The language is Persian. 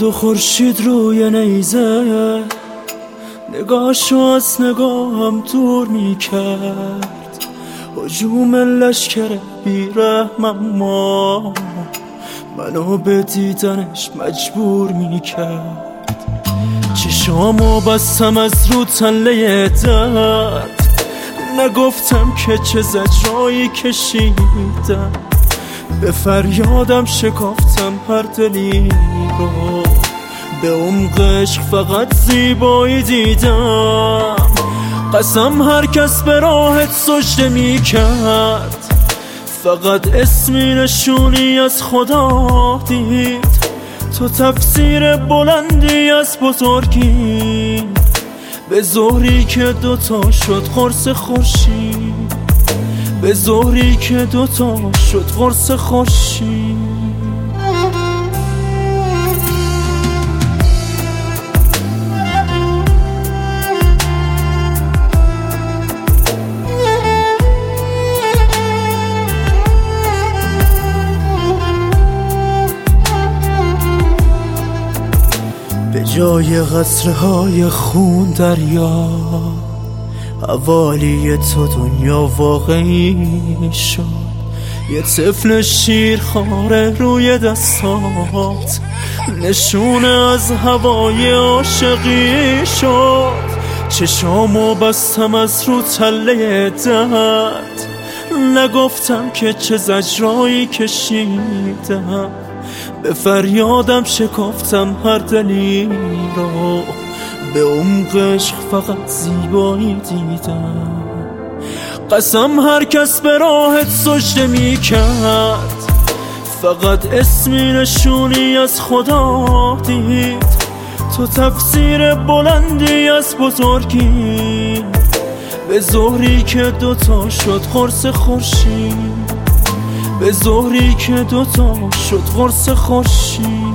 بود و خورشید روی نیزه، نگاهشو از نگاهم دور میکرد. هجوم لشکر بیرحم اما منو به دیدنش مجبور میکرد. چشامو بستم از رو تله درد، نگفتم که چه زجرایی کشیدم. به فریادم شکافتم هر دلی رو، به عمق عشق فقط زیبایی دیدم. قسم هر کس به راهت سجده می کرد، فقط اسمی نشونی از خدا دید. تو تفسیر بلندی از بزرگی، به ظهری که دوتا شد قرص خورشید، به ظهری که دوتا شد قرص خورشید. به جای قطره‌های خون دریا، حوالی تو دنیا واقعی شد. یه طفل شیرخواره روی دستات، نشونه از هوای عاشقی شد. چشامو بستم از رو تله درد، نگفتم که چه زجرایی کشیدم. به فریادم شکافتم هر دلی رو، به عمق عشق فقط زیبایی دیدم. قسم هر کس به راهت سجده می کرد، فقط اسمی نشونی از خدا دید. تو تفسیر بلندی از بزرگی، به ظهری که دوتا شد قرص خورشید، به ظهری که دوتا شد قرص خورشید.